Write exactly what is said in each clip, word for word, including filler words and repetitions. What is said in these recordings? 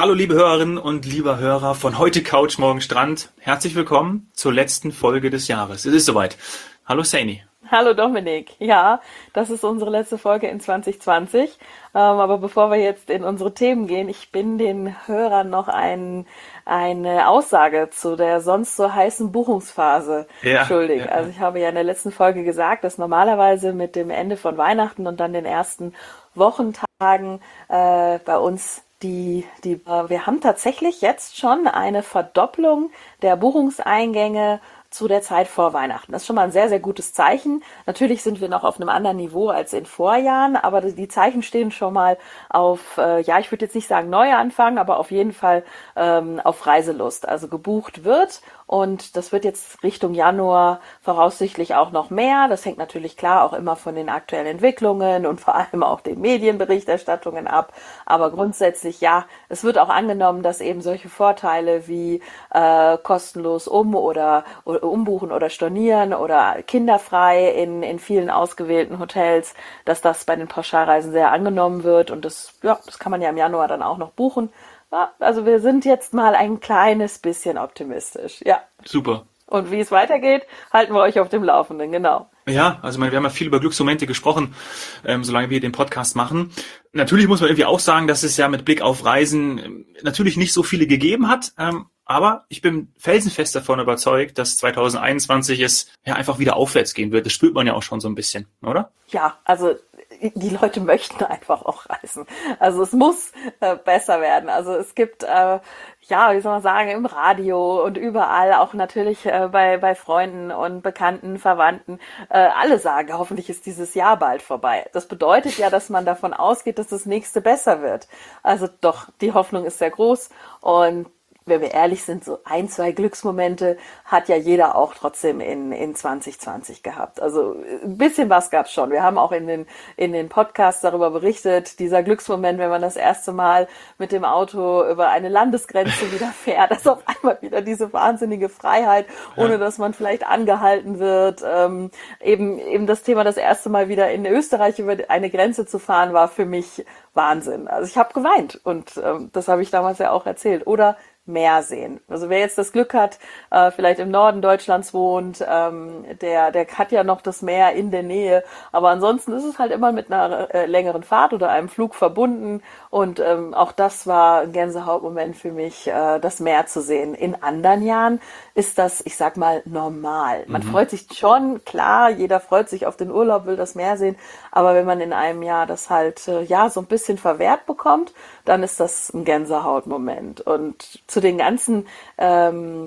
hallo liebe Hörerinnen und lieber Hörer von heute Couch, morgen Strand. Herzlich willkommen zur letzten Folge des Jahres. Es ist soweit. Hallo Saini. Hallo Dominik. Ja, das ist unsere letzte Folge in zwanzig zwanzig. Ähm, aber bevor wir jetzt in unsere Themen gehen, ich bin den Hörern noch ein, eine Aussage zu der sonst so heißen Buchungsphase Ja, schuldig. ja, Also ich habe ja in der letzten Folge gesagt, dass normalerweise mit dem Ende von Weihnachten und dann den ersten Wochentagen äh, bei uns Die, die, äh, wir haben tatsächlich jetzt schon eine Verdopplung der Buchungseingänge zu der Zeit vor Weihnachten. Das ist schon mal ein sehr, sehr gutes Zeichen. Natürlich sind wir noch auf einem anderen Niveau als in Vorjahren, aber die Zeichen stehen schon mal auf, äh, ja, ich würde jetzt nicht sagen Neuanfang, aber auf jeden Fall ähm, auf Reiselust. Also gebucht wird und das wird jetzt Richtung Januar voraussichtlich auch noch mehr. Das hängt natürlich klar auch immer von den aktuellen Entwicklungen und vor allem auch den Medienberichterstattungen ab. Aber grundsätzlich, ja, es wird auch angenommen, dass eben solche Vorteile wie äh, kostenlos um- oder, oder umbuchen oder stornieren oder kinderfrei in, in vielen ausgewählten Hotels, dass das bei den Pauschalreisen sehr angenommen wird. Und das, ja, das kann man ja im Januar dann auch noch buchen. Ja, also wir sind jetzt mal ein kleines bisschen optimistisch, ja. Super. Und wie es weitergeht, halten wir euch auf dem Laufenden, genau. Ja, also ich meine, wir haben ja viel über Glücksmomente gesprochen, ähm, solange wir den Podcast machen. Natürlich muss man irgendwie auch sagen, dass es ja mit Blick auf Reisen ähm, natürlich nicht so viele gegeben hat, ähm, aber ich bin felsenfest davon überzeugt, dass zwanzig einundzwanzig es ja einfach wieder aufwärts gehen wird. Das spürt man ja auch schon so ein bisschen, oder? Ja, also die Leute möchten einfach auch reisen. Also es muss äh, besser werden. Also es gibt, äh, ja, wie soll man sagen, im Radio und überall, auch natürlich äh, bei, bei Freunden und Bekannten, Verwandten, äh, alle sagen, hoffentlich ist dieses Jahr bald vorbei. Das bedeutet ja, dass man davon ausgeht, dass das nächste besser wird. Also doch, die Hoffnung ist sehr groß und wenn wir ehrlich sind, so ein, zwei Glücksmomente hat ja jeder auch trotzdem in, in zwanzig zwanzig gehabt. Also ein bisschen was gab's schon. Wir haben auch in den, in den Podcasts darüber berichtet, dieser Glücksmoment, wenn man das erste Mal mit dem Auto über eine Landesgrenze wieder fährt, dass auf einmal wieder diese wahnsinnige Freiheit, ohne dass man vielleicht angehalten wird. Ähm, eben, eben das Thema, das erste Mal wieder in Österreich über eine Grenze zu fahren, war für mich Wahnsinn. Also ich habe geweint und ähm, das habe ich damals ja auch erzählt. Oder Meer sehen. Also wer jetzt das Glück hat, äh, vielleicht im Norden Deutschlands wohnt, ähm, der, der hat ja noch das Meer in der Nähe. Aber ansonsten ist es halt immer mit einer äh, längeren Fahrt oder einem Flug verbunden. Und ähm, auch das war ein Gänsehautmoment für mich, äh, das Meer zu sehen. In anderen Jahren ist das, ich sag mal, normal. Man mhm. freut sich schon, klar, jeder freut sich auf den Urlaub, will das Meer sehen. Aber wenn man in einem Jahr das halt, äh, ja, so ein bisschen verwehrt bekommt, dann ist das ein Gänsehautmoment. Und zu den ganzen ähm,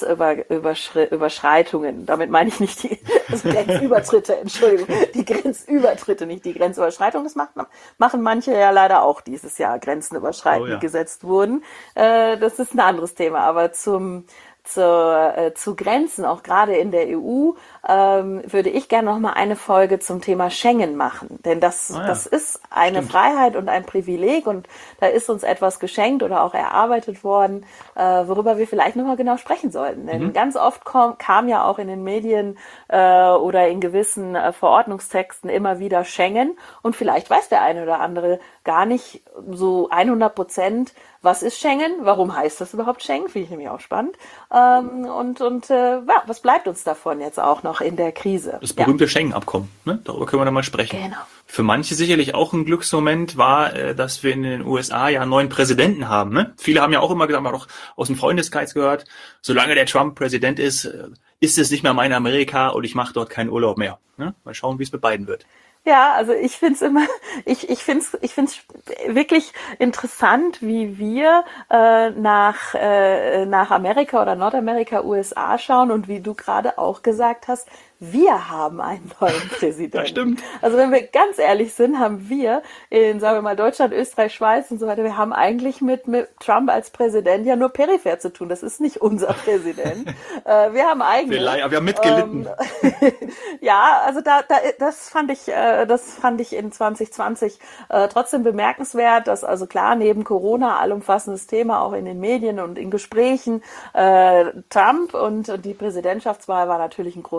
Grenzüberschreitungen, damit meine ich nicht die also Grenzübertritte, Entschuldigung, die Grenzübertritte, nicht die Grenzüberschreitungen, das machen, machen manche ja leider auch dieses Jahr, Grenzen überschreiten, oh ja. die gesetzt wurden. Äh, das ist ein anderes Thema, aber zum Zu, äh, zu Grenzen, auch gerade in der E U, ähm, würde ich gerne noch mal eine Folge zum Thema Schengen machen. Denn das, ah ja, das ist eine stimmt. Freiheit und ein Privileg und da ist uns etwas geschenkt oder auch erarbeitet worden, äh, worüber wir vielleicht noch mal genau sprechen sollten. Denn mhm. ganz oft kam, kam ja auch in den Medien äh, oder in gewissen äh, Verordnungstexten immer wieder Schengen und vielleicht weiß der eine oder andere gar nicht so hundert Prozent, was ist Schengen? Warum heißt das überhaupt Schengen? Finde ich nämlich auch spannend. Ähm, und und äh, ja, was bleibt uns davon jetzt auch noch in der Krise? Das berühmte ja. Schengen-Abkommen, ne? Darüber können wir dann mal sprechen. Genau. Für manche sicherlich auch ein Glücksmoment war, äh, dass wir in den U S A ja einen neuen Präsidenten haben. Ne? Viele haben ja auch immer gesagt, man hat auch aus dem Freundeskreis gehört, solange der Trump Präsident ist, äh, ist es nicht mehr mein Amerika und ich mache dort keinen Urlaub mehr. Ne? Mal schauen, wie es mit beiden wird. Ja, also ich find's immer, ich ich find's ich find's wirklich interessant, wie wir äh, nach äh, nach Amerika oder Nordamerika, U S A schauen und wie du gerade auch gesagt hast, wir haben einen neuen Präsidenten. Das stimmt. Also wenn wir ganz ehrlich sind, haben wir in, sagen wir mal, Deutschland, Österreich, Schweiz und so weiter, wir haben eigentlich mit, mit Trump als Präsident ja nur peripher zu tun. Das ist nicht unser Präsident. äh, wir haben eigentlich... Wir, wir haben mitgelitten. Ähm, ja, also da, da, das fand ich, äh, das fand ich in zwanzig zwanzig äh, trotzdem bemerkenswert, dass also klar, neben Corona, allumfassendes Thema, auch in den Medien und in Gesprächen, äh, Trump und, und die Präsidentschaftswahl war natürlich ein großes Thema.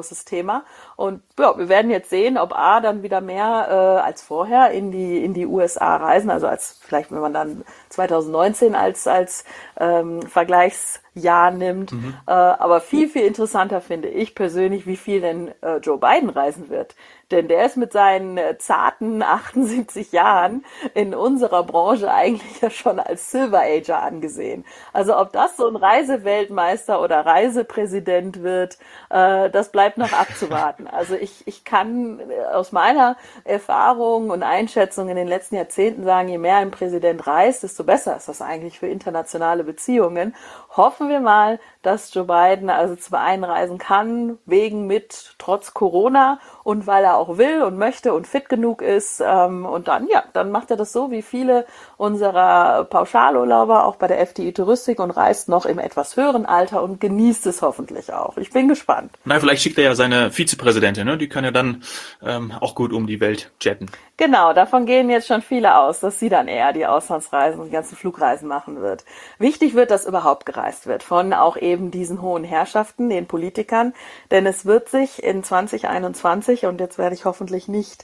Thema. Und ja, wir werden jetzt sehen, ob A dann wieder mehr äh, als vorher in die in die U S A reisen, also als vielleicht, wenn man dann zwanzig neunzehn als als ähm, Vergleichsjahr nimmt. Mhm. Äh, aber viel, viel interessanter finde ich persönlich, wie viel denn äh, Joe Biden reisen wird. Denn der ist mit seinen äh, zarten achtundsiebzig Jahren in unserer Branche eigentlich ja schon als Silver Ager angesehen. Also ob das so ein Reiseweltmeister oder Reisepräsident wird, äh, das bleibt noch abzuwarten. Also ich, ich kann aus meiner Erfahrung und Einschätzung in den letzten Jahrzehnten sagen, je mehr ein Präsident reist, desto besser ist das eigentlich für internationale Beziehungen. Hoffen wir mal, dass Joe Biden also zum einen reisen kann, wegen mit, trotz Corona und weil er auch will und möchte und fit genug ist. Ähm, und dann, ja, dann macht er das so wie viele unserer Pauschalurlauber auch bei der F D I Touristik und reist noch im etwas höheren Alter und genießt es hoffentlich auch. Ich bin gespannt. Na, vielleicht schickt er ja seine Vizepräsidentin, ne? Die kann ja dann ähm, auch gut um die Welt jetten. Genau, davon gehen jetzt schon viele aus, dass sie dann eher die Auslandsreisen und die ganzen Flugreisen machen wird. Wichtig wird, dass überhaupt gereist wird von auch eben diesen hohen Herrschaften, den Politikern, denn es wird sich in zwanzig einundzwanzig, und jetzt werde ich hoffentlich nicht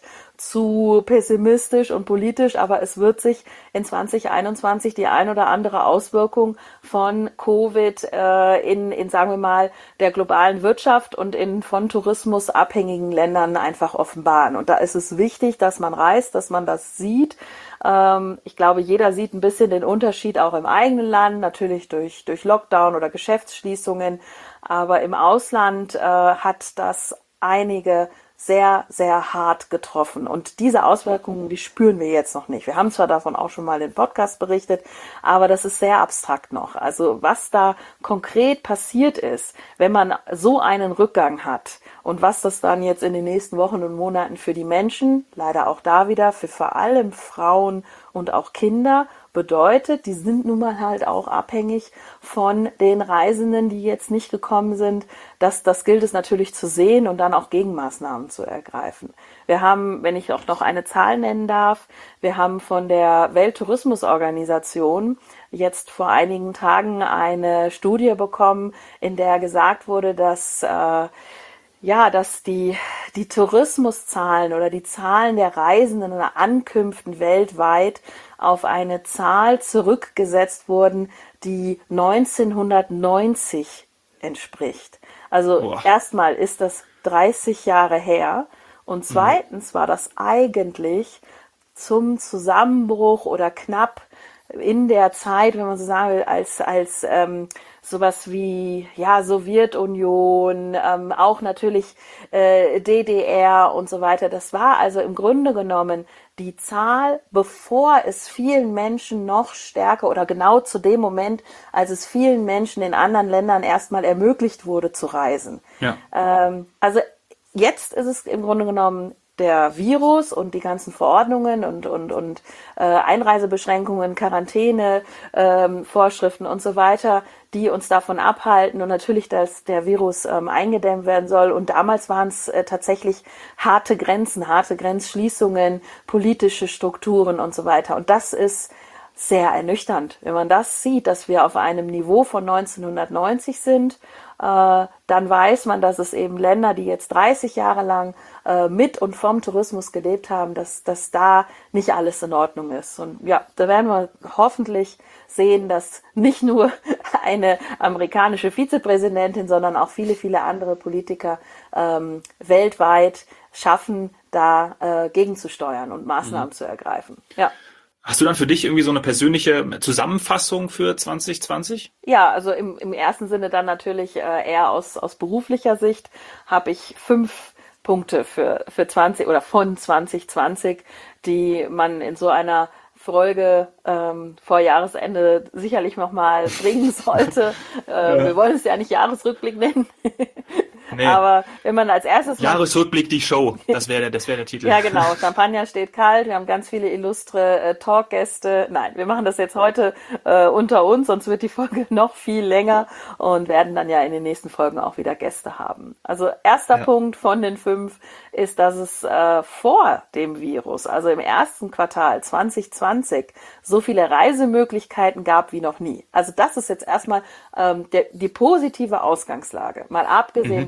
zu pessimistisch und politisch, aber es wird sich in zwanzig einundzwanzig die ein oder andere Auswirkung von Covid äh, in, in, sagen wir mal, der globalen Wirtschaft und in von Tourismus abhängigen Ländern einfach offenbaren. Und da ist es wichtig, dass man reist, dass man das sieht. Ähm, ich glaube, jeder sieht ein bisschen den Unterschied auch im eigenen Land, natürlich durch, durch Lockdown oder Geschäftsschließungen. Aber im Ausland äh, hat das einige sehr, sehr hart getroffen. Und diese Auswirkungen, die spüren wir jetzt noch nicht. Wir haben zwar davon auch schon mal im Podcast berichtet, aber das ist sehr abstrakt noch. Also was da konkret passiert ist, wenn man so einen Rückgang hat und was das dann jetzt in den nächsten Wochen und Monaten für die Menschen, leider auch da wieder, für vor allem Frauen und auch Kinder bedeutet, die sind nun mal halt auch abhängig von den Reisenden, die jetzt nicht gekommen sind. Das, das gilt es natürlich zu sehen und dann auch Gegenmaßnahmen zu ergreifen. Wir haben, wenn ich auch noch eine Zahl nennen darf, wir haben von der Welttourismusorganisation jetzt vor einigen Tagen eine Studie bekommen, in der gesagt wurde, dass äh, ja, dass die, die Tourismuszahlen oder die Zahlen der Reisenden und Ankünften weltweit auf eine Zahl zurückgesetzt wurden, die neunzehnhundertneunzig entspricht. Also Boah. Erstmal ist das dreißig Jahre her und zweitens mhm. war das eigentlich zum Zusammenbruch oder knapp in der Zeit, wenn man so sagen will, als, als ähm, sowas wie ja Sowjetunion, ähm, auch natürlich äh, D D R und so weiter. Das war also im Grunde genommen die Zahl, bevor es vielen Menschen noch stärker oder genau zu dem Moment, als es vielen Menschen in anderen Ländern erstmal ermöglicht wurde zu reisen. Ja. Ähm, also jetzt ist es im Grunde genommen der Virus und die ganzen Verordnungen und und und äh, Einreisebeschränkungen, Quarantäne, ähm, Vorschriften und so weiter, die uns davon abhalten und natürlich, dass der Virus ähm, eingedämmt werden soll. Und damals waren es äh, tatsächlich harte Grenzen, harte Grenzschließungen, politische Strukturen und so weiter. Und das ist sehr ernüchternd, wenn man das sieht, dass wir auf einem Niveau von neunzehnhundertneunzig sind. Äh, dann weiß man, dass es eben Länder, die jetzt dreißig Jahre lang äh, mit und vom Tourismus gelebt haben, dass, dass da nicht alles in Ordnung ist. Und ja, da werden wir hoffentlich sehen, dass nicht nur eine amerikanische Vizepräsidentin, sondern auch viele, viele andere Politiker ähm, weltweit schaffen, da äh, gegenzusteuern und Maßnahmen mhm. zu ergreifen. Ja. Hast du dann für dich irgendwie so eine persönliche Zusammenfassung für zwanzig zwanzig? Ja, also im, im ersten Sinne dann natürlich äh, eher aus, aus beruflicher Sicht habe ich fünf Punkte für, für zwanzig oder von zwanzig zwanzig, die man in so einer Folge ähm, vor Jahresende sicherlich nochmal bringen sollte. äh, ja. Wir wollen es ja nicht Jahresrückblick nennen. Nee. Aber wenn man als erstes... Jahresrückblick, die Show, das wäre der, das wäre der Titel. Ja, genau. Champagner steht kalt, wir haben ganz viele illustre äh, Talkgäste. Nein, wir machen das jetzt heute äh, unter uns, sonst wird die Folge noch viel länger und werden dann ja in den nächsten Folgen auch wieder Gäste haben. Also erster ja. Punkt von den fünf ist, dass es äh, vor dem Virus, also im ersten Quartal zwanzig zwanzig, so viele Reisemöglichkeiten gab wie noch nie. Also das ist jetzt erstmal ähm, der, die positive Ausgangslage. Mal abgesehen mhm.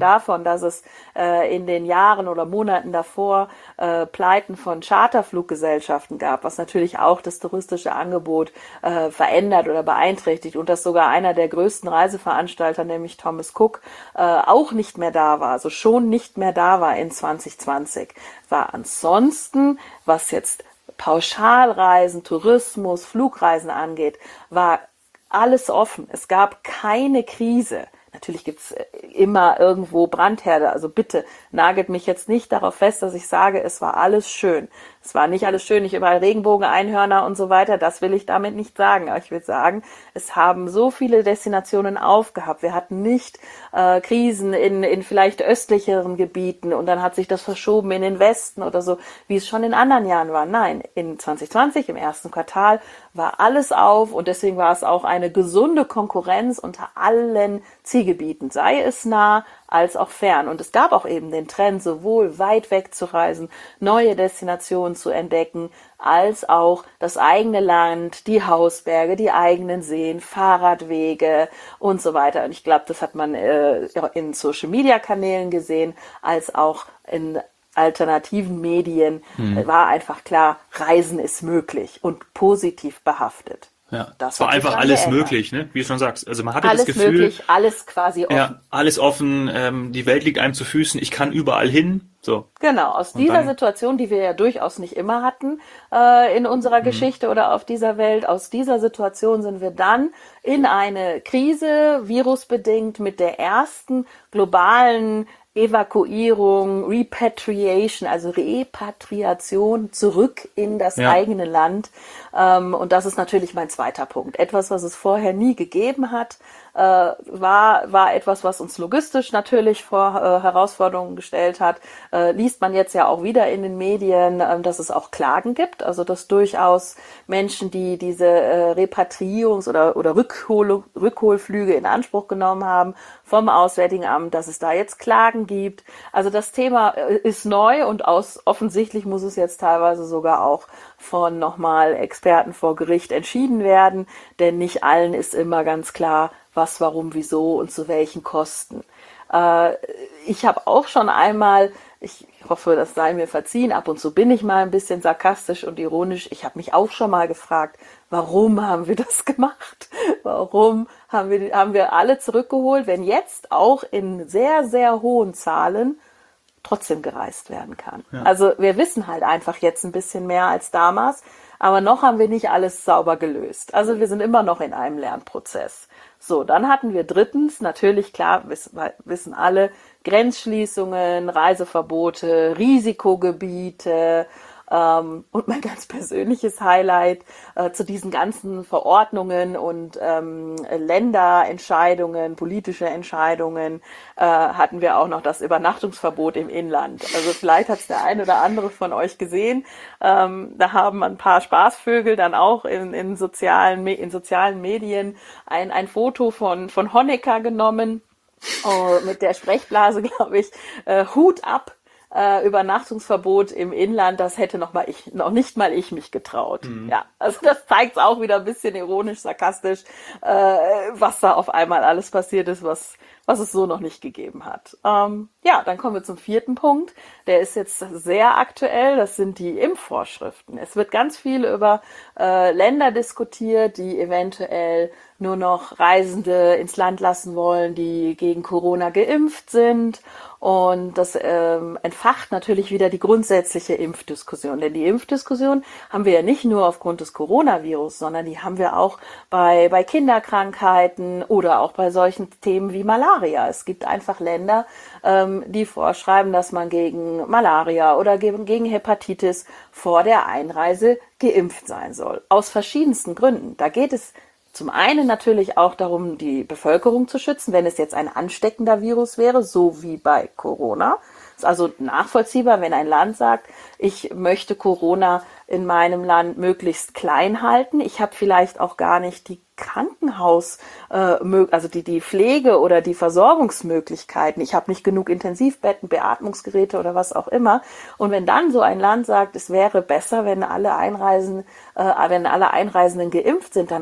davon, dass es äh, in den Jahren oder Monaten davor äh, Pleiten von Charterfluggesellschaften gab, was natürlich auch das touristische Angebot äh, verändert oder beeinträchtigt und dass sogar einer der größten Reiseveranstalter, nämlich Thomas Cook, äh, auch nicht mehr da war, also schon nicht mehr da war in zwanzig zwanzig, war ansonsten, was jetzt Pauschalreisen, Tourismus, Flugreisen angeht, war alles offen. Es gab keine Krise. Natürlich gibt's immer irgendwo Brandherde. Also bitte nagelt mich jetzt nicht darauf fest, dass ich sage, es war alles schön. Es war nicht alles schön, nicht überall Regenbogen, Einhörner und so weiter. Das will ich damit nicht sagen. Aber ich will sagen, es haben so viele Destinationen aufgehabt. Wir hatten nicht äh, Krisen in, in vielleicht östlicheren Gebieten und dann hat sich das verschoben in den Westen oder so, wie es schon in anderen Jahren war. Nein, in zwanzig zwanzig, im ersten Quartal, war alles auf und deswegen war es auch eine gesunde Konkurrenz unter allen Zielgebieten, sei es nah als auch fern. Und es gab auch eben den Trend, sowohl weit weg zu reisen, neue Destinationen zu entdecken, als auch das eigene Land, die Hausberge, die eigenen Seen, Fahrradwege und so weiter. Und ich glaube, das hat man äh, in Social-Media-Kanälen gesehen, als auch in alternativen Medien hm. war einfach klar, Reisen ist möglich und positiv behaftet. Ja, das war einfach alles geändert. Möglich, ne? Wie du schon sagst. Also man hatte alles das Gefühl, möglich, alles quasi offen. Ja, alles offen. Ähm, die Welt liegt einem zu Füßen. Ich kann überall hin. So. Genau. Aus und dieser dann, Situation, die wir ja durchaus nicht immer hatten äh, in unserer Geschichte oder auf dieser Welt, aus dieser Situation sind wir dann in eine Krise, virusbedingt, mit der ersten globalen Evakuierung, Repatriation, also Repatriation zurück in das ja. eigene Land. Ähm, und das ist natürlich mein zweiter Punkt. Etwas, was es vorher nie gegeben hat, äh, war, war etwas, was uns logistisch natürlich vor äh, Herausforderungen gestellt hat. Äh, liest man jetzt ja auch wieder in den Medien, äh, dass es auch Klagen gibt. Also, dass durchaus Menschen, die diese äh, Repatriierungs- oder, oder Rückhol- Rückholflüge in Anspruch genommen haben vom Auswärtigen Amt, dass es da jetzt Klagen gibt. Also das Thema ist neu und aus, offensichtlich muss es jetzt teilweise sogar auch von nochmal Experten vor Gericht entschieden werden, denn nicht allen ist immer ganz klar, was, warum, wieso und zu welchen Kosten. Äh, ich habe auch schon einmal, ich hoffe, das sei mir verziehen, ab und zu bin ich mal ein bisschen sarkastisch und ironisch, ich habe mich auch schon mal gefragt, warum haben wir das gemacht? Warum haben wir, haben wir alle zurückgeholt, wenn jetzt auch in sehr, sehr hohen Zahlen trotzdem gereist werden kann? Ja. Also wir wissen halt einfach jetzt ein bisschen mehr als damals, aber noch haben wir nicht alles sauber gelöst. Also wir sind immer noch in einem Lernprozess. So, dann hatten wir drittens, natürlich klar, wissen alle, Grenzschließungen, Reiseverbote, Risikogebiete, Ähm, und mein ganz persönliches Highlight äh, zu diesen ganzen Verordnungen und ähm, Länderentscheidungen, politische Entscheidungen, äh, hatten wir auch noch das Übernachtungsverbot im Inland. Also vielleicht hat es der ein oder andere von euch gesehen. Ähm, da haben ein paar Spaßvögel dann auch in, in, sozialen, in sozialen Medien ein, ein Foto von, von Honecker genommen, äh, mit der Sprechblase, glaube ich, äh, Hut ab. Äh, Übernachtungsverbot im Inland, das hätte noch mal ich, noch nicht mal ich mich getraut. Mhm. Ja, also das zeigt auch wieder ein bisschen ironisch, sarkastisch, äh, was da auf einmal alles passiert ist, was was es so noch nicht gegeben hat. Ähm, ja, dann kommen wir zum vierten Punkt. Der ist jetzt sehr aktuell. Das sind die Impfvorschriften. Es wird ganz viel über äh, Länder diskutiert, die eventuell nur noch Reisende ins Land lassen wollen, die gegen Corona geimpft sind. Und das ähm, entfacht natürlich wieder die grundsätzliche Impfdiskussion. Denn die Impfdiskussion haben wir ja nicht nur aufgrund des Coronavirus, sondern die haben wir auch bei, bei Kinderkrankheiten oder auch bei solchen Themen wie Malaria. Es gibt einfach Länder, ähm, die vorschreiben, dass man gegen Malaria oder gegen, gegen Hepatitis vor der Einreise geimpft sein soll. Aus verschiedensten Gründen. Da geht es zum einen natürlich auch darum, die Bevölkerung zu schützen, wenn es jetzt ein ansteckender Virus wäre, so wie bei Corona. Ist also nachvollziehbar, wenn ein Land sagt, ich möchte Corona in meinem Land möglichst klein halten. Ich habe vielleicht auch gar nicht die Krankenhaus, äh, also die, die Pflege oder die Versorgungsmöglichkeiten. Ich habe nicht genug Intensivbetten, Beatmungsgeräte oder was auch immer. Und wenn dann so ein Land sagt, es wäre besser, wenn alle Einreisen, äh, wenn alle Einreisenden geimpft sind, dann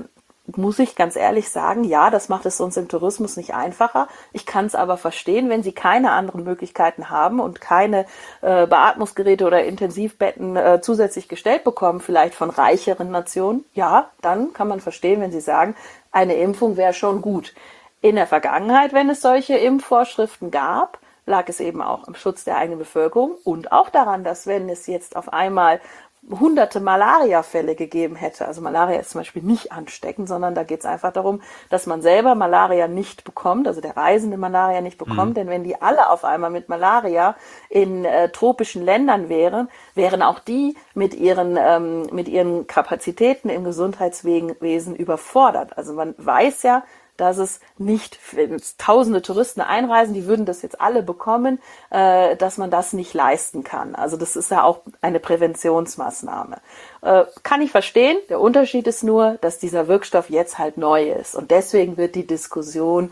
muss ich ganz ehrlich sagen, ja, das macht es uns im Tourismus nicht einfacher. Ich kann es aber verstehen, wenn Sie keine anderen Möglichkeiten haben und keine äh, Beatmungsgeräte oder Intensivbetten äh, zusätzlich gestellt bekommen, vielleicht von reicheren Nationen. Ja, dann kann man verstehen, wenn Sie sagen, eine Impfung wäre schon gut. In der Vergangenheit, wenn es solche Impfvorschriften gab, lag es eben auch am Schutz der eigenen Bevölkerung und auch daran, dass wenn es jetzt auf einmal hunderte Malaria-Fälle gegeben hätte. Also Malaria ist zum Beispiel nicht ansteckend, sondern da geht es einfach darum, dass man selber Malaria nicht bekommt, also der Reisende Malaria nicht bekommt. Mhm. Denn wenn die alle auf einmal mit Malaria in äh, tropischen Ländern wären, wären auch die mit ihren, ähm, mit ihren Kapazitäten im Gesundheitswesen überfordert. Also man weiß ja, dass es nicht, wenn tausende Touristen einreisen, die würden das jetzt alle bekommen, äh, dass man das nicht leisten kann. Also das ist ja auch eine Präventionsmaßnahme. Äh, kann ich verstehen. Der Unterschied ist nur, dass dieser Wirkstoff jetzt halt neu ist. Und deswegen wird die Diskussion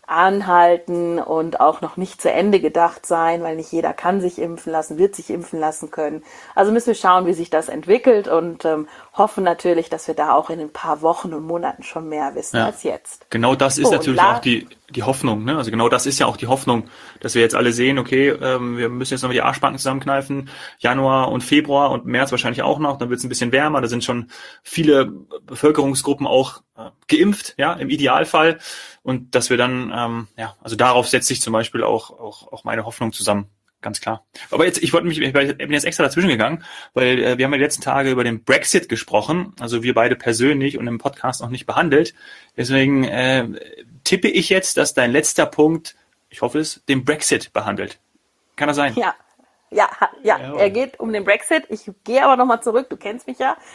anhalten und auch noch nicht zu Ende gedacht sein, weil nicht jeder kann sich impfen lassen, wird sich impfen lassen können. Also müssen wir schauen, wie sich das entwickelt und ähm, hoffen natürlich, dass wir da auch in ein paar Wochen und Monaten schon mehr wissen ja. als jetzt. Genau das ist oh, natürlich auch die die Hoffnung, ne? Also genau das ist ja auch die Hoffnung, dass wir jetzt alle sehen, okay, ähm, wir müssen jetzt noch mal die Arschbacken zusammenkneifen, Januar und Februar und März wahrscheinlich auch noch, dann wird es ein bisschen wärmer, da sind schon viele Bevölkerungsgruppen auch äh, geimpft, ja, im Idealfall und dass wir dann, ähm, ja, also darauf setzt sich zum Beispiel auch auch auch meine Hoffnung zusammen. Ganz klar. Aber jetzt, ich wollte mich, ich bin jetzt extra dazwischen gegangen, weil äh, wir haben ja die letzten Tage über den Brexit gesprochen, also wir beide persönlich und im Podcast noch nicht behandelt. Deswegen äh, tippe ich jetzt, dass dein letzter Punkt, ich hoffe es, den Brexit behandelt. Kann das sein? Ja. Ja, ja, ja, er geht um den Brexit. Ich gehe aber nochmal zurück, du kennst mich ja.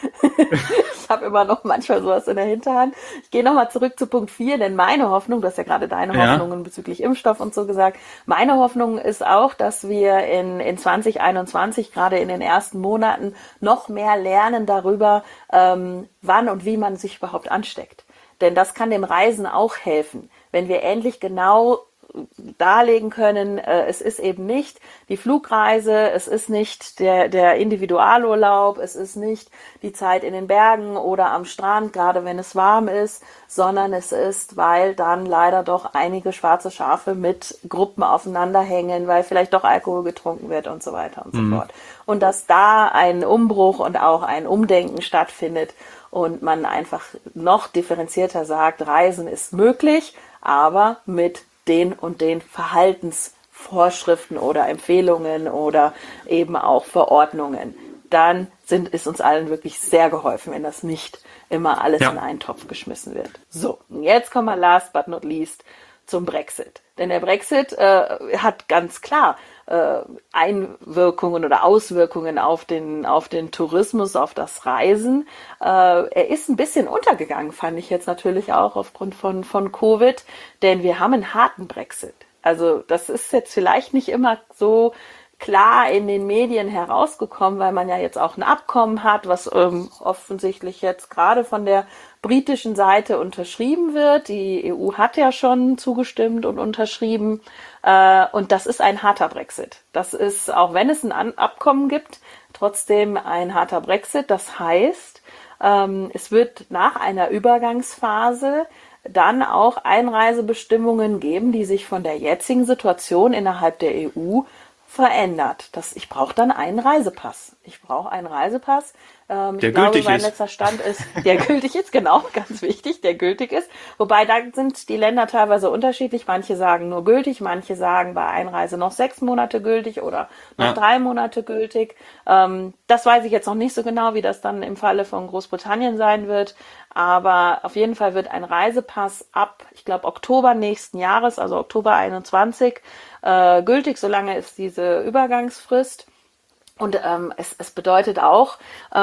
Ich habe immer noch manchmal sowas in der Hinterhand. Ich gehe nochmal zurück zu Punkt vier, denn meine Hoffnung, du hast ja gerade deine ja. Hoffnungen bezüglich Impfstoff und so gesagt, meine Hoffnung ist auch, dass wir in, in zwanzig einundzwanzig, gerade in den ersten Monaten, noch mehr lernen darüber, ähm, wann und wie man sich überhaupt ansteckt. Denn das kann dem Reisen auch helfen, wenn wir endlich genau darlegen können, äh, es ist eben nicht die Flugreise, es ist nicht der, der Individualurlaub, es ist nicht die Zeit in den Bergen oder am Strand, gerade wenn es warm ist, sondern es ist, weil dann leider doch einige schwarze Schafe mit Gruppen aufeinander hängen, weil vielleicht doch Alkohol getrunken wird und so weiter und mhm. so fort. Und dass da ein Umbruch und auch ein Umdenken stattfindet und man einfach noch differenzierter sagt, Reisen ist möglich, aber mit den und den Verhaltensvorschriften oder Empfehlungen oder eben auch Verordnungen. Dann sind, ist uns allen wirklich sehr geholfen, wenn das nicht immer alles ja. in einen Topf geschmissen wird. So, jetzt kommen wir last but not least zum Brexit. Denn der Brexit äh, hat ganz klar äh, Einwirkungen oder Auswirkungen auf den, auf den Tourismus, auf das Reisen. Äh, er ist ein bisschen untergegangen, fand ich jetzt natürlich auch aufgrund von, von Covid, denn wir haben einen harten Brexit. Also das ist jetzt vielleicht nicht immer so klar in den Medien herausgekommen, weil man ja jetzt auch ein Abkommen hat, was ähm, offensichtlich jetzt gerade von der britischen Seite unterschrieben wird. Die E U hat ja schon zugestimmt und unterschrieben. Äh, und das ist ein harter Brexit. Das ist, auch wenn es ein An- Abkommen gibt, trotzdem ein harter Brexit. Das heißt, ähm, es wird nach einer Übergangsphase dann auch Einreisebestimmungen geben, die sich von der jetzigen Situation innerhalb der E U verändert. Das, ich brauche dann einen Reisepass. Ich brauche einen Reisepass. Ähm, der ich glaube, gültig mein ist. letzter Stand ist, der gültig ist, genau, ganz wichtig, der gültig ist. Wobei, da sind die Länder teilweise unterschiedlich. Manche sagen nur gültig, manche sagen bei Einreise noch sechs Monate gültig oder noch ja. drei Monate gültig. Ähm, das weiß ich jetzt noch nicht so genau, wie das dann im Falle von Großbritannien sein wird. Aber auf jeden Fall wird ein Reisepass ab, ich glaube, Oktober nächsten Jahres, also Oktober einundzwanzig, äh, gültig, solange ist diese Übergangsfrist. Und ähm, es, es bedeutet auch,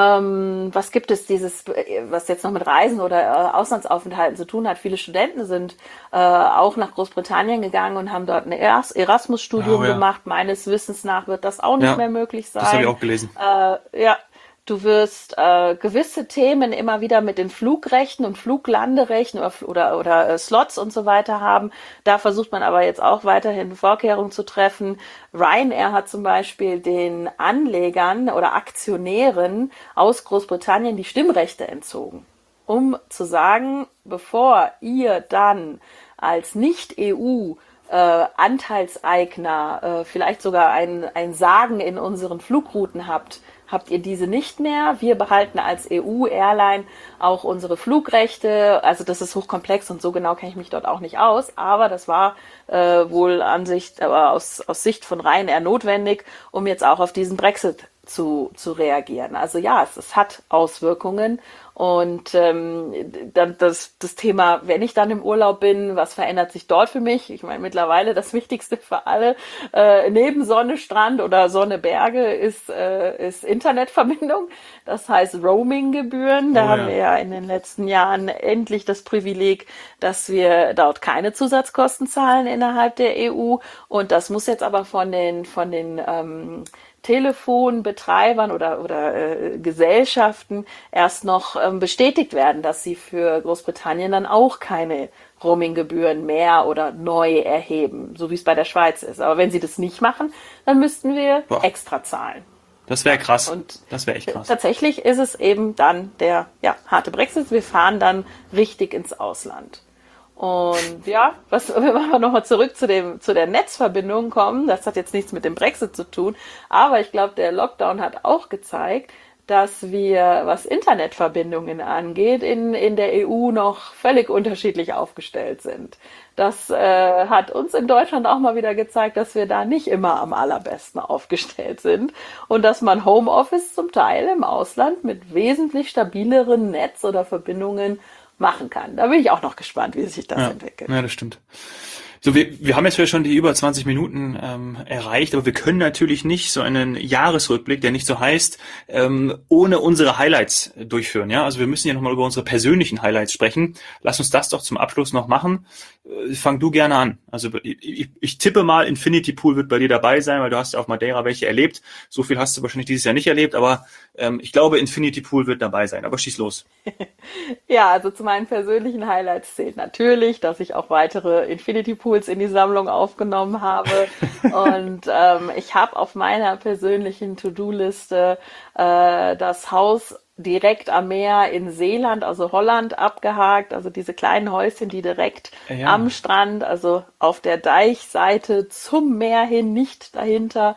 ähm, was gibt es dieses, was jetzt noch mit Reisen oder äh, Auslandsaufenthalten zu tun hat. Viele Studenten sind äh, auch nach Großbritannien gegangen und haben dort ein Erasmus-Studium oh, ja. gemacht. Meines Wissens nach wird das auch nicht ja, mehr möglich sein. Das habe ich auch gelesen. Äh, ja. Du wirst äh, gewisse Themen immer wieder mit den Flugrechten und Fluglanderechten oder, oder, oder äh, Slots und so weiter haben. Da versucht man aber jetzt auch weiterhin Vorkehrungen zu treffen. Ryanair hat zum Beispiel den Anlegern oder Aktionären aus Großbritannien die Stimmrechte entzogen. um zu sagen, bevor ihr dann als Nicht-E U Äh, Anteilseigner, äh, vielleicht sogar ein, ein Sagen in unseren Flugrouten habt, habt ihr diese nicht mehr. Wir behalten als E U-Airline auch unsere Flugrechte. Also das ist hochkomplex und so genau kenne ich mich dort auch nicht aus. Aber das war äh, wohl an Sicht, aber aus, aus Sicht von Ryanair notwendig, um jetzt auch auf diesen Brexit zu, zu reagieren. Also ja, es, es hat Auswirkungen. Und ähm, dann das, das Thema, wenn ich dann im Urlaub bin, was verändert sich dort für mich? Ich meine, mittlerweile das Wichtigste für alle, äh, neben Sonne, Strand oder Sonne, Berge, ist, äh, ist Internetverbindung. Das heißt Roaming-Gebühren. Da oh, haben ja. wir ja in den letzten Jahren endlich das Privileg, dass wir dort keine Zusatzkosten zahlen innerhalb der E U. Und das muss jetzt aber von den, von den ähm, Telefonbetreibern oder, oder äh, Gesellschaften erst noch ähm, bestätigt werden, dass sie für Großbritannien dann auch keine Roaminggebühren mehr oder neu erheben, so wie es bei der Schweiz ist. Aber wenn sie das nicht machen, dann müssten wir Boah. extra zahlen. Das wäre krass. Und das wäre echt krass. Tatsächlich ist es eben dann der ja, harte Brexit. Wir fahren dann richtig ins Ausland. Und ja, was, wenn wir nochmal zurück zu dem, zu der Netzverbindung kommen, das hat jetzt nichts mit dem Brexit zu tun, aber ich glaube, der Lockdown hat auch gezeigt, dass wir, was Internetverbindungen angeht, in, in der E U noch völlig unterschiedlich aufgestellt sind. Das äh, hat uns in Deutschland auch mal wieder gezeigt, dass wir da nicht immer am allerbesten aufgestellt sind und dass man Homeoffice zum Teil im Ausland mit wesentlich stabileren Netz- oder Verbindungen machen kann. Da bin ich auch noch gespannt, wie sich das ja, entwickelt. Ja, das stimmt. So, wir, wir haben jetzt schon die über zwanzig Minuten ähm, erreicht, aber wir können natürlich nicht so einen Jahresrückblick, der nicht so heißt, ähm, ohne unsere Highlights durchführen. Ja, also wir müssen ja nochmal über unsere persönlichen Highlights sprechen. Lass uns das doch zum Abschluss noch machen. Äh, fang du gerne an. Also ich, ich, ich tippe mal, Infinity Pool wird bei dir dabei sein, weil du hast ja auf Madeira welche erlebt. So viel hast du wahrscheinlich dieses Jahr nicht erlebt, aber ähm, ich glaube, Infinity Pool wird dabei sein. Aber schieß los. Ja, also zu meinen persönlichen Highlights zählt natürlich, dass ich auch weitere Infinity Pools in die Sammlung aufgenommen habe. Und ähm, ich habe auf meiner persönlichen To-Do-Liste äh, das Haus direkt am Meer in Zeeland, also Holland, abgehakt. Also diese kleinen Häuschen, die direkt ja. am Strand, also auf der Deichseite zum Meer hin, nicht dahinter,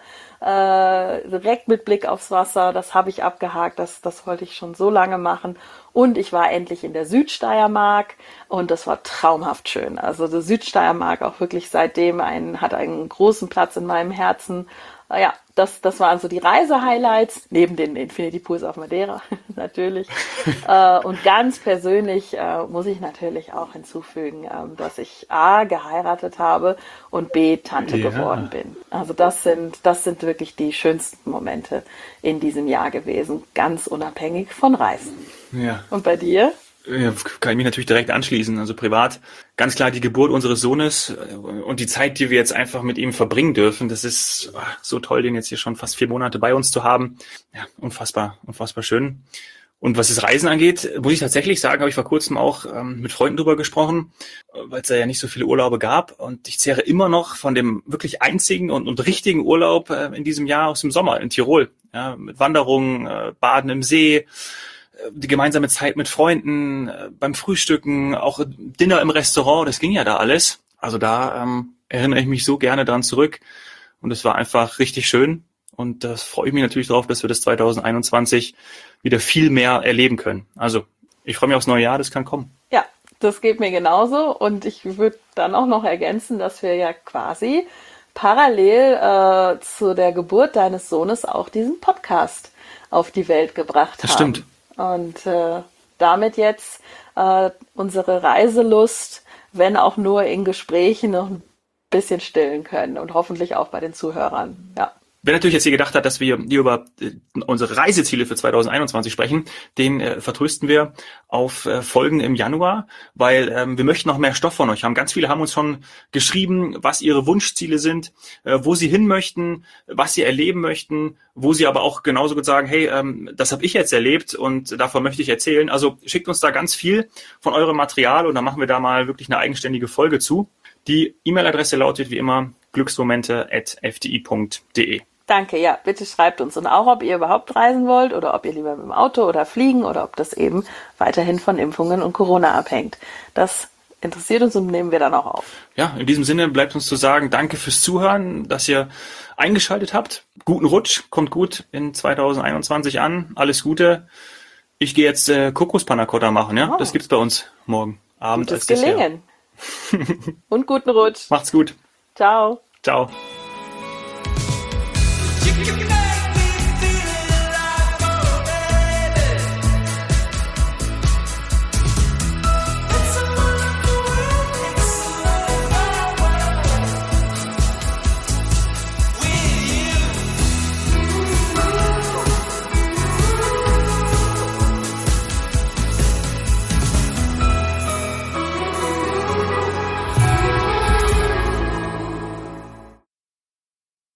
äh, direkt mit Blick aufs Wasser. Das habe ich abgehakt. Das, das wollte ich schon so lange machen. Und ich war endlich in der Südsteiermark und das war traumhaft schön. Also die Südsteiermark auch wirklich seitdem ein, hat einen großen Platz in meinem Herzen. Ja, das, das waren so die Reise-Highlights, neben den Infinity Pools auf Madeira natürlich. äh, und ganz persönlich äh, muss ich natürlich auch hinzufügen, äh, dass ich A, geheiratet habe und B, Tante ja. geworden bin. Also das sind, das sind wirklich die schönsten Momente in diesem Jahr gewesen, ganz unabhängig von Reisen. Ja. Und bei dir? Ja, kann ich mich natürlich direkt anschließen. Also privat ganz klar die Geburt unseres Sohnes und die Zeit, die wir jetzt einfach mit ihm verbringen dürfen. Das ist so toll, den jetzt hier schon fast vier Monate bei uns zu haben. Ja, unfassbar, unfassbar schön. Und was das Reisen angeht, muss ich tatsächlich sagen, habe ich vor kurzem auch ähm, mit Freunden drüber gesprochen, weil es da ja nicht so viele Urlaube gab. Und ich zehre immer noch von dem wirklich einzigen und, und richtigen Urlaub äh, in diesem Jahr aus dem Sommer in Tirol. Ja, mit Wanderungen, äh, Baden im See, die gemeinsame Zeit mit Freunden, äh, beim Frühstücken, auch Dinner im Restaurant, das ging ja da alles. Also da ähm, erinnere ich mich so gerne dran zurück und es war einfach richtig schön und da freue ich mich natürlich darauf, dass wir das zwanzig einundzwanzig wieder viel mehr erleben können. Also ich freue mich aufs neue Jahr, das kann kommen. Ja, das geht mir genauso und ich würde dann auch noch ergänzen, dass wir ja quasi parallel äh, zu der Geburt deines Sohnes auch diesen Podcast auf die Welt gebracht das haben. Das stimmt. Und äh, damit jetzt äh, unsere Reiselust, wenn auch nur in Gesprächen, noch ein bisschen stillen können und hoffentlich auch bei den Zuhörern. Ja. Wer natürlich jetzt hier gedacht hat, dass wir hier über äh, unsere Reiseziele für zwanzig einundzwanzig sprechen, den äh, vertrösten wir auf äh, Folgen im Januar, weil ähm, wir möchten noch mehr Stoff von euch haben. Ganz viele haben uns schon geschrieben, was ihre Wunschziele sind, äh, wo sie hin möchten, was sie erleben möchten, wo sie aber auch genauso gut sagen, hey, ähm, das habe ich jetzt erlebt und davon möchte ich erzählen. Also schickt uns da ganz viel von eurem Material und dann machen wir da mal wirklich eine eigenständige Folge zu. Die E-Mail-Adresse lautet wie immer glücksmomente at f d i punkt d e. Danke, ja, bitte schreibt uns und auch, ob ihr überhaupt reisen wollt oder ob ihr lieber mit dem Auto oder fliegen oder ob das eben weiterhin von Impfungen und Corona abhängt. Das interessiert uns und nehmen wir dann auch auf. Ja, in diesem Sinne bleibt uns zu sagen, danke fürs Zuhören, dass ihr eingeschaltet habt. Guten Rutsch, kommt gut in zwanzig einundzwanzig an. Alles Gute. Ich gehe jetzt äh, Kokospannacotta machen, ja? Oh. Das gibt's bei uns morgen Abend. Gutes als Gelingen. Und guten Rutsch. Macht's gut. Ciao. Ciao. You, you,